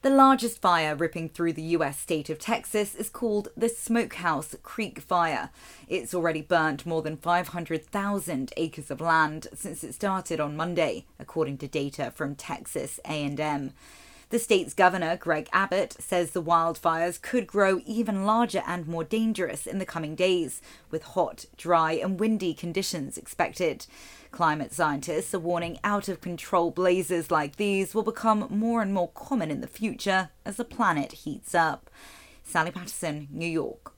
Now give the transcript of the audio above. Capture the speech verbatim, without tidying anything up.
The largest fire ripping through the U S state of Texas is called the Smokehouse Creek Fire. It's already burnt more than five hundred thousand acres of land since it started on Monday, according to data from Texas A and M. The state's governor, Greg Abbott, says the wildfires could grow even larger and more dangerous in the coming days, with hot, dry and windy conditions expected. Climate scientists are warning out-of-control blazes like these will become more and more common in the future as the planet heats up. Sally Patterson, New York.